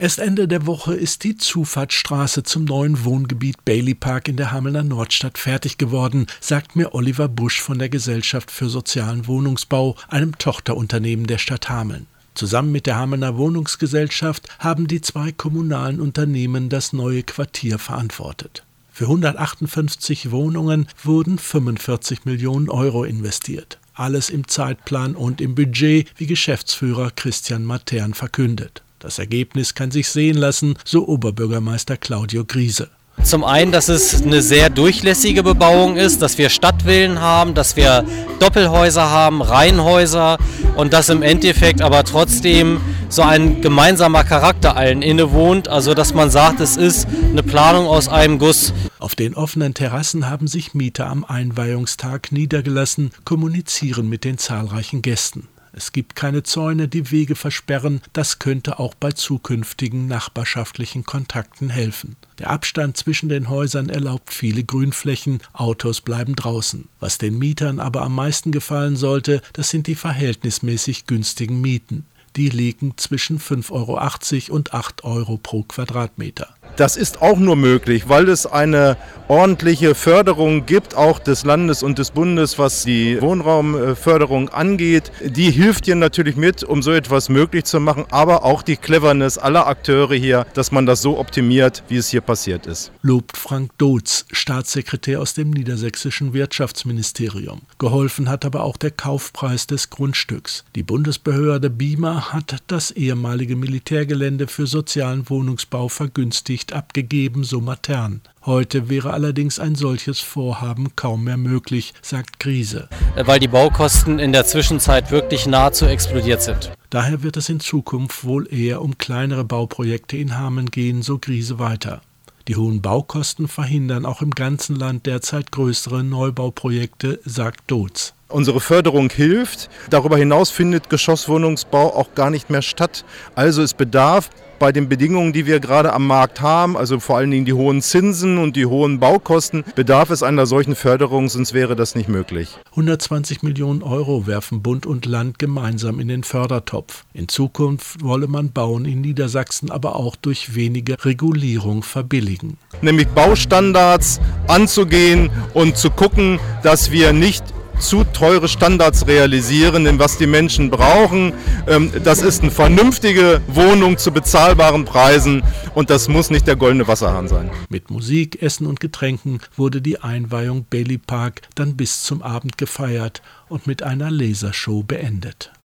Erst Ende der Woche ist die Zufahrtsstraße zum neuen Wohngebiet Bailey Park in der Hamelner Nordstadt fertig geworden, sagt mir Oliver Busch von der Gesellschaft für sozialen Wohnungsbau, einem Tochterunternehmen der Stadt Hameln. Zusammen mit der Hamelner Wohnungsgesellschaft haben die 2 kommunalen Unternehmen das neue Quartier verantwortet. Für 158 Wohnungen wurden 45 Millionen Euro investiert. Alles im Zeitplan und im Budget, wie Geschäftsführer Christian Matern verkündet. Das Ergebnis kann sich sehen lassen, so Oberbürgermeister Claudio Griese. Zum einen, dass es eine sehr durchlässige Bebauung ist, dass wir Stadtvillen haben, dass wir Doppelhäuser haben, Reihenhäuser und dass im Endeffekt aber trotzdem so ein gemeinsamer Charakter allen innewohnt, also dass man sagt, es ist eine Planung aus einem Guss. Auf den offenen Terrassen haben sich Mieter am Einweihungstag niedergelassen, kommunizieren mit den zahlreichen Gästen. Es gibt keine Zäune, die Wege versperren, das könnte auch bei zukünftigen nachbarschaftlichen Kontakten helfen. Der Abstand zwischen den Häusern erlaubt viele Grünflächen, Autos bleiben draußen. Was den Mietern aber am meisten gefallen sollte, das sind die verhältnismäßig günstigen Mieten. Die liegen zwischen 5,80 € und 8 € pro Quadratmeter. Das ist auch nur möglich, weil es eine ordentliche Förderung gibt, auch des Landes und des Bundes, was die Wohnraumförderung angeht. Die hilft hier natürlich mit, um so etwas möglich zu machen, aber auch die Cleverness aller Akteure hier, dass man das so optimiert, wie es hier passiert ist. Lobt Frank Dotz, Staatssekretär aus dem niedersächsischen Wirtschaftsministerium. Geholfen hat aber auch der Kaufpreis des Grundstücks. Die Bundesbehörde BIMA hat das ehemalige Militärgelände für sozialen Wohnungsbau vergünstigt abgegeben, so Matern. Heute wäre allerdings ein solches Vorhaben kaum mehr möglich, sagt Griese. Weil die Baukosten in der Zwischenzeit wirklich nahezu explodiert sind. Daher wird es in Zukunft wohl eher um kleinere Bauprojekte in Hameln gehen, so Griese weiter. Die hohen Baukosten verhindern auch im ganzen Land derzeit größere Neubauprojekte, sagt Dotz. Unsere Förderung hilft. Darüber hinaus findet Geschosswohnungsbau auch gar nicht mehr statt. Also es bedarf bei den Bedingungen, die wir gerade am Markt haben, also vor allen Dingen die hohen Zinsen und die hohen Baukosten, bedarf es einer solchen Förderung, sonst wäre das nicht möglich. 120 Millionen Euro werfen Bund und Land gemeinsam in den Fördertopf. In Zukunft wolle man Bauen in Niedersachsen aber auch durch weniger Regulierung verbilligen. Nämlich Baustandards anzugehen und zu gucken, dass wir nicht zu teure Standards realisieren, denn was die Menschen brauchen, das ist eine vernünftige Wohnung zu bezahlbaren Preisen und das muss nicht der goldene Wasserhahn sein. Mit Musik, Essen und Getränken wurde die Einweihung Bailey Park dann bis zum Abend gefeiert und mit einer Lasershow beendet.